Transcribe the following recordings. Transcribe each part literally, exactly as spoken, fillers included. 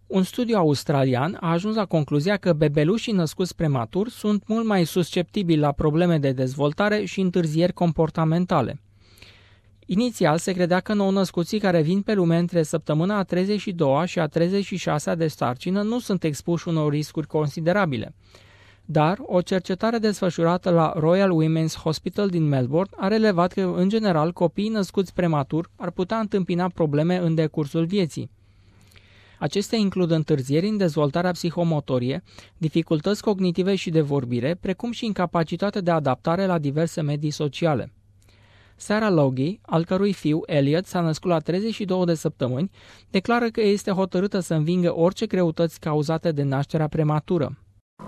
Un studiu australian a ajuns la concluzia că bebelușii născuți prematur sunt mult mai susceptibili la probleme de dezvoltare și întârzieri comportamentale. Inițial se credea că nou-născuții care vin pe lume între săptămâna a treizeci și doua și a treizeci și șasea de sarcină nu sunt expuși unor riscuri considerabile. Dar o cercetare desfășurată la Royal Women's Hospital din Melbourne a relevat că, în general, copiii născuți prematur ar putea întâmpina probleme în decursul vieții. Acestea includ întârzieri în dezvoltarea psihomotorie, dificultăți cognitive și de vorbire, precum și incapacitatea de adaptare la diverse medii sociale. Sarah Logie, al cărui fiu, Elliot, s-a născut la treizeci și două de săptămâni, declară că este hotărâtă să învingă orice greutăți cauzate de nașterea prematură.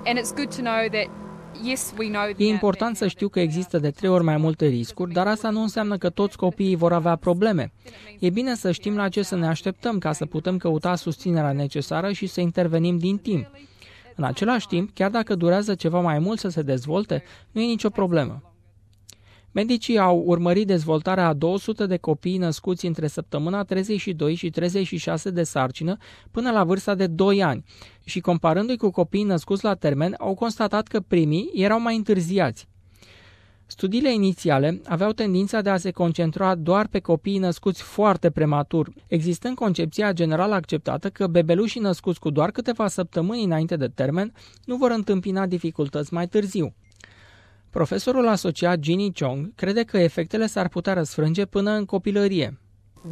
E important să știu că există de trei ori mai multe riscuri, dar asta nu înseamnă că toți copiii vor avea probleme. E bine să știm la ce să ne așteptăm ca să putem căuta susținerea necesară și să intervenim din timp. În același timp, chiar dacă durează ceva mai mult să se dezvolte, nu e nicio problemă. Medicii au urmărit dezvoltarea a două sute de copii născuți între săptămâna treizeci și doi și treizeci și șase de sarcină până la vârsta de doi ani și, comparându-i cu copiii născuți la termen, au constatat că primii erau mai întârziați. Studiile inițiale aveau tendința de a se concentra doar pe copiii născuți foarte prematur, existând concepția general acceptată că bebelușii născuți cu doar câteva săptămâni înainte de termen nu vor întâmpina dificultăți mai târziu. Profesorul asociat Ginny Chong crede că efectele s-ar putea răsfrânge până în copilărie.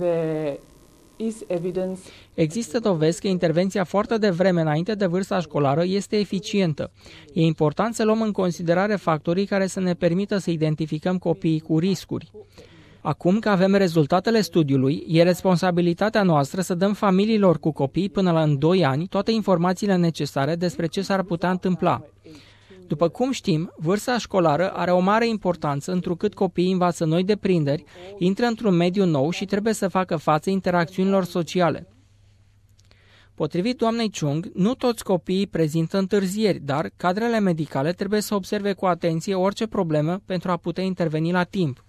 Există dovezi că intervenția foarte devreme înainte de vârsta școlară este eficientă. E important să luăm în considerare factorii care să ne permită să identificăm copiii cu riscuri. Acum că avem rezultatele studiului, e responsabilitatea noastră să dăm familiilor cu copii până la în doi ani toate informațiile necesare despre ce s-ar putea întâmpla. După cum știm, vârsta școlară are o mare importanță întrucât copiii învață noi deprinderi, intră într-un mediu nou și trebuie să facă față interacțiunilor sociale. Potrivit doamnei Chung, nu toți copiii prezintă întârzieri, dar cadrele medicale trebuie să observe cu atenție orice problemă pentru a putea interveni la timp.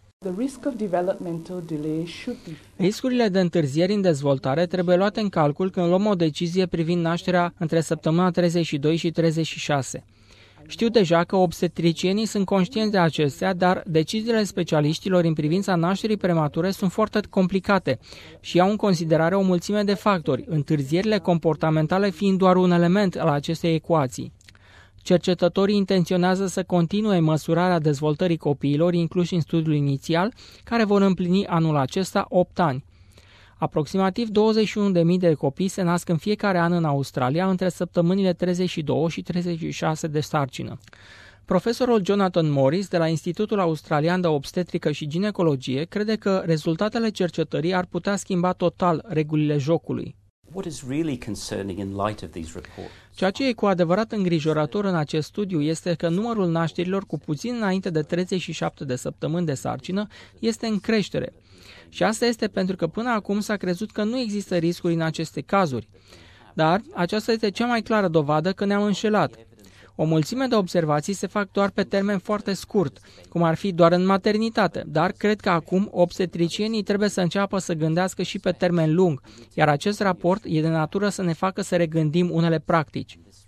Riscurile de întârzieri în dezvoltare trebuie luate în calcul când luăm o decizie privind nașterea între săptămâna treizeci și doi și treizeci și șase. Știu deja că obstetricienii sunt conștienți de acestea, dar deciziile specialiștilor în privința nașterii premature sunt foarte complicate și iau în considerare o mulțime de factori, întârzierile comportamentale fiind doar un element al acestei ecuații. Cercetătorii intenționează să continue măsurarea dezvoltării copiilor incluși în studiul inițial, care vor împlini anul acesta opt ani. Aproximativ douăzeci și unu de mii de copii se nasc în fiecare an în Australia între săptămânile treizeci și doi și treizeci și șase de sarcină. Profesorul Jonathan Morris de la Institutul Australian de Obstetrică și Ginecologie crede că rezultatele cercetării ar putea schimba total regulile jocului. Ceea ce e cu adevărat îngrijorător în acest studiu este că numărul nașterilor cu puțin înainte de treizeci și șapte de săptămâni de sarcină este în creștere. Și asta este pentru că până acum s-a crezut că nu există riscuri în aceste cazuri. Dar aceasta este cea mai clară dovadă că ne-am înșelat. O mulțime de observații se fac doar pe termen foarte scurt, cum ar fi doar în maternitate, dar cred că acum obstetricienii trebuie să înceapă să gândească și pe termen lung, iar acest raport e de natură să ne facă să regândim unele practici.